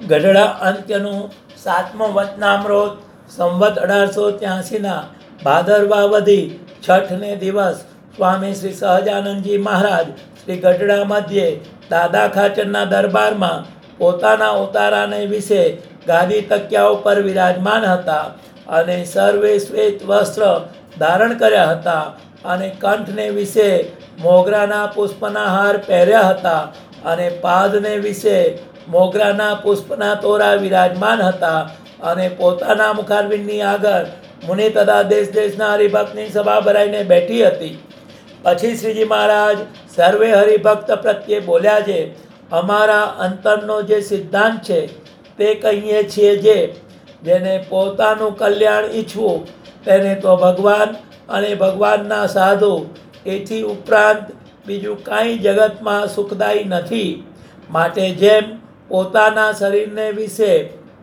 ગઢડા અંત્યનું 7મું વચનામૃત સંવત 1883ના ભાદરવા વધી છઠને દિવસ સ્વામી શ્રી સહજાનંદજી મહારાજ શ્રી ગઢડા મધ્યે દાદા ખાચરના દરબારમાં પોતાના ઉતારાને વિશે ગાદી તકિયા ઉપર વિરાજમાન હતા અને સર્વે શ્વેત વસ્ત્ર ધારણ કર્યા હતા અને કંઠને વિશે મોગરાના પુષ્પના હાર પહેર્યા હતા અને પાદને વિશે મોગરાના પુષ્પના તોરા વિરાજમાન હતા અને પોતાના મુખારવિંદની આગળ મુનિ તથા દેશ દેશના હરિભક્તની સભા ભરાઈને બેઠી હતી. પછી શ્રીજી મહારાજ સર્વે હરિભક્ત પ્રત્યે બોલ્યા છે, અમારા અંતરનો જે સિદ્ધાંત છે તે કહીએ છીએ, જેને પોતાનું કલ્યાણ ઈચ્છવું તેને તો ભગવાન અને ભગવાનના સાધુ એથી ઉપરાંત બીજું કાંઈ જગતમાં સુખદાયી નથી. માટે જેમ પોતાના શરીરને વિશે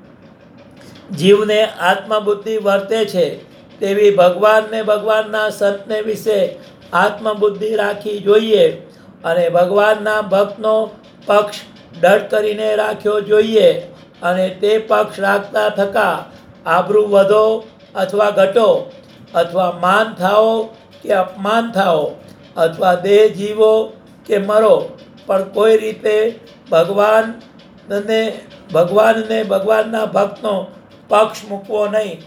જીવને આત્મબુદ્ધિ વર્તે છે તેવી ભગવાનને ભગવાનના સંતને વિશે આત્મબુદ્ધિ રાખવી જોઈએ અને ભગવાનના ભક્તનો પક્ષ દઢ કરીને રાખ્યો જોઈએ અને તે પક્ષ રાખતા થકા આબરૂ વધો અથવા ઘટો અથવા માન થાઓ કે અપમાન થાઓ અથવા દેહ જીવો કે મરો, પણ કોઈ રીતે ભગવાનને ભગવાનના ભક્તનો પક્ષ મૂકવો નહીં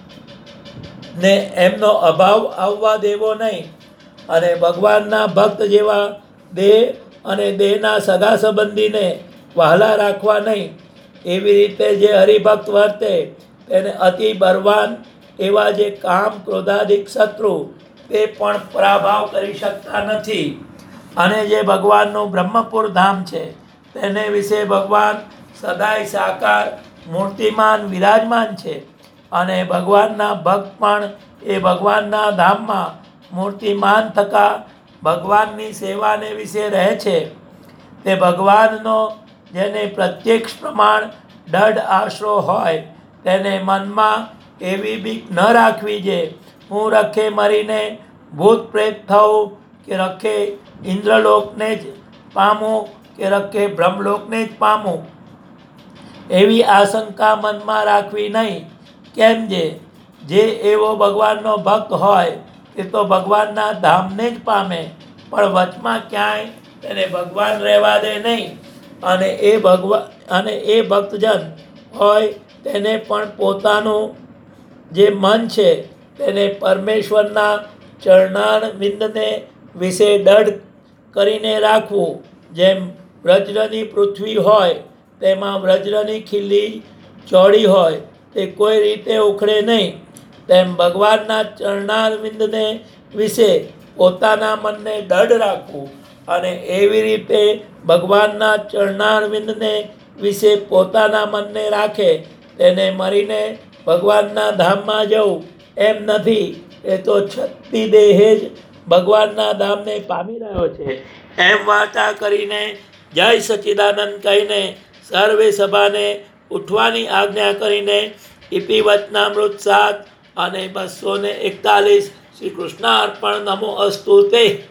ને એમનો અભાવ આવવા દેવો નહીં અને ભગવાનના ભક્ત જેવા દેહ અને દેહના સગા સંબંધીને વહાલા રાખવા નહીં. એવી રીતે જે હરિભક્ત વર્તે તેને અતિ બળવાન એવા જે કામ ક્રોધાદિક શત્રુ તે પણ પરાભવ કરી શકતા નથી. અને જે ભગવાનનું બ્રહ્મપુર ધામ છે તેને વિશે ભગવાન સદાય સાકાર મૂર્તિમાન વિરાજમાન છે અને ભગવાનના ભક્ત પણ એ ભગવાનના ધામમાં મૂર્તિમાન થકા ભગવાનની સેવાને વિશે રહે છે. તે ભગવાનનો જેને પ્રત્યક્ષ પ્રમાણ દઢ આશરો હોય તેને મનમાં એવી બીક ન રાખવી છે હું રખે મરીને ભૂત પ્રેત થવું કે રખે ઇન્દ્રલોકને જ પામું કે રખે બ્રહ્મલોકને જ પામું, એવી આશંકા મનમાં રાખવી નહીં. કેમ જે એવો ભગવાનનો ભક્ત હોય તે તો ભગવાનના ધામને જ પામે, પણ વચમાં ક્યાંય તેને ભગવાન રહેવા દે નહીં. અને એ ભક્તજન હોય તેને પણ પોતાનું જે મન છે તેને પરમેશ્વરના ચરણારવિંદને વિશે દઢ કરીને રાખવું. જેમ વ્રજની પૃથ્વી હોય તેમાં વ્રજની ખીલી ચોળી હોય તે કોઈ રીતે ઉખડે નહીં, તેમ ભગવાનના ચરણારવિંદને વિશે પોતાના મનને દઢ રાખવું અને એવી રીતે ભગવાનના ચરણારવિંદને વિશે પોતાના મનને રાખે તેને મરીને ભગવાનના ધામમાં જવું એમ નથી. એ તો છતી દેહે જ ભગવાનના ધામને પામી રહ્યો છે. એમ વાર્તા કરીને જય સચ્ચિદાનંદ કહીને સર્વે સભાને ઉઠવાની આજ્ઞા કરીને ઇતિ વચનામૃત 7 અને 241 શ્રી કૃષ્ણાર્પણ નમો અસ્તુ તે.